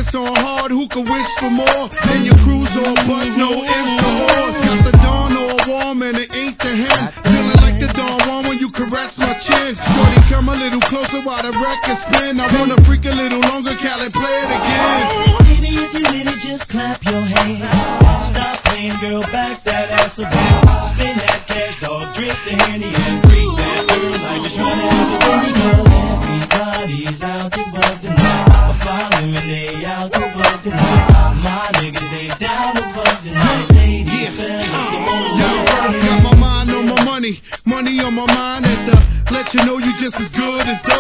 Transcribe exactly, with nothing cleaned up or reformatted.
dance on hard, who can wish for more? And your crew's all but no ifs or ors. Got the dawn all warm and it ain't the hen. Feeling like the dawn warm when you caress my chin. Shorty, come a little closer while the record spin. I wanna freak a little longer, Cali, play it again. Baby, if you with it, just clap your hands. Stop playing, girl, back that ass up. Spin that cash, dog, drink the Henny and freak that girl like you're trying to have a baby. Everybody's out to work tonight. I'm following, they out to work tonight. My niggas, they down to work tonight. Ladies, fellas, come on. Got my mind on my money, money on my mind. And to let you know you just as good as